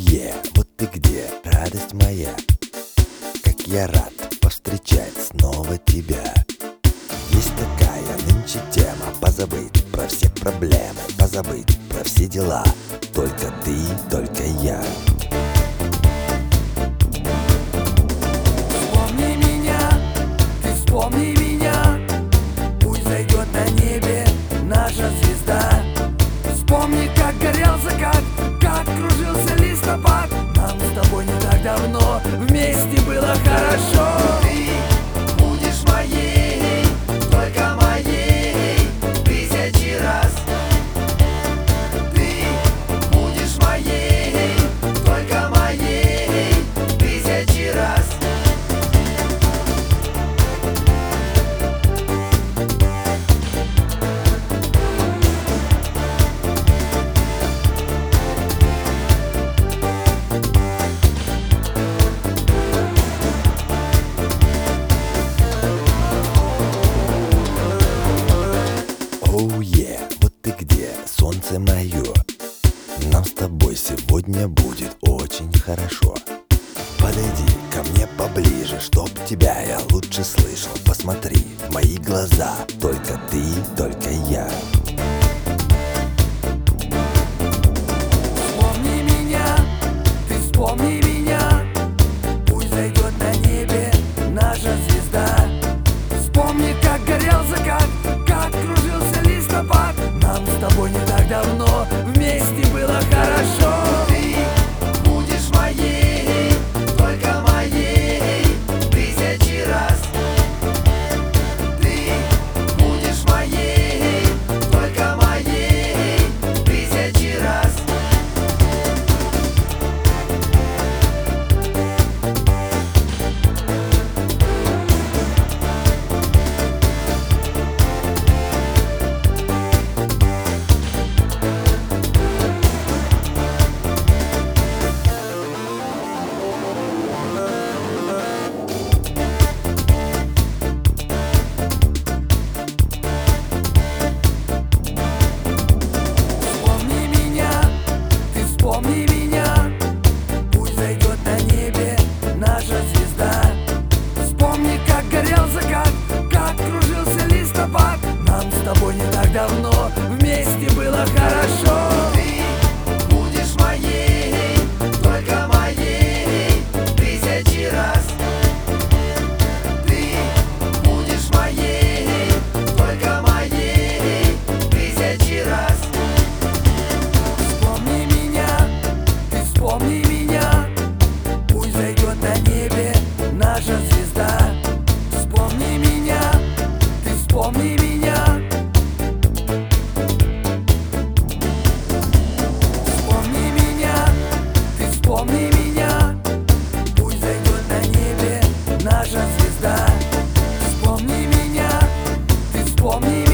Вот ты где, радость моя, как я рад повстречать снова тебя. Есть такая нынче тема: позабыть про все проблемы, позабыть про все дела. Только ты, только я. Вспомни меня, ты вспомни меня, пусть зайдет на небе наша звезда. Вспомни, как горел закат, как кружился листопад. Нам с тобой не так давно вместе было хорошо. Ты будешь моей, только моей, тысячи раз. Ты будешь моей, только моей, тысячи раз. Вот ты где, солнце мое. Нам с тобой сегодня будет очень хорошо. Подойди ко мне поближе, чтоб тебя я лучше слышал. Посмотри в мои глаза, только ты, только я. Вспомни меня, ты вспомни меня, пусть зайдет на небе наша звезда. Вспомни, как горел закат, как кружился листопад. Нам с тобой не так давно вместе было хорошо. Ты будешь моей, только моей, тысячи раз. Ты будешь моей, только моей, тысячи раз. Вспомни меня, пусть зайдет на небе наша звезда. Вспомни, как горел закат, как кружился листопад. Нам с тобой не так давно вместе было хорошо. Ты будешь моей, только моей, тысячи раз. Ты будешь моей, только моей, тысячи раз. Вспомни меня, пусть зайдет на небе наша звезда. Вспомни меня, ты вспомни меня. Вспомни меня, ты вспомни меня, пусть зайдет на небе наша звезда. Вспомни меня, ты вспомни меня.